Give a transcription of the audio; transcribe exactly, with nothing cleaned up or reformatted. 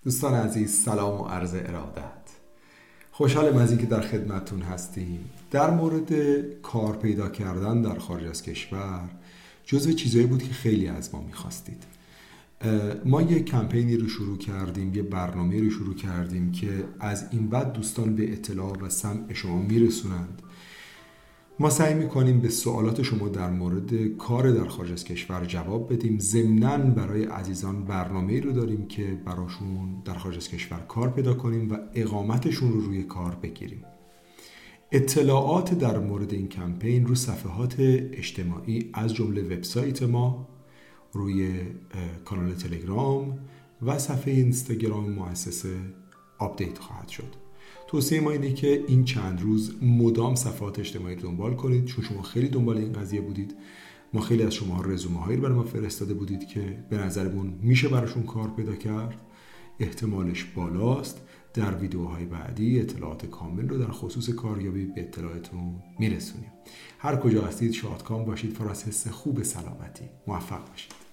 دوستان عزیز، سلام و عرض ارادت. خوشحالم از اینکه در خدمتتون هستیم. در مورد کار پیدا کردن در خارج از کشور جزو چیزایی بود که خیلی از ما میخواستید. ما یک کمپینی رو شروع کردیم، یه برنامه رو شروع کردیم که از این بعد دوستان به اطلاع و سمع شما میرسونند. ما سعی میکنیم به سوالات شما در مورد کار در خارج از کشور جواب بدیم. ضمناً برای عزیزان برنامه‌ای رو داریم که براشون در خارج از کشور کار پیدا کنیم و اقامتشون رو روی کار بگیریم. اطلاعات در مورد این کمپین رو صفحات اجتماعی از جمله وبسایت ما، روی کانال تلگرام و صفحه اینستاگرام مؤسسه آپدیت خواهد شد. توصیه ما اینه که این چند روز مدام صفحات اجتماعی رو دنبال کنید، چون شما خیلی دنبال این قضیه بودید. ما خیلی از شما رزومه هایی برای ما فرستاده بودید که به نظرمون میشه براشون کار پیدا کرد، احتمالش بالاست. در ویدیوهای بعدی اطلاعات کامل رو در خصوص کاریابی به اطلاعتون میرسونیم. هر کجا هستید شادکام باشید، پر از حس خوب سلامتی. موفق باشید.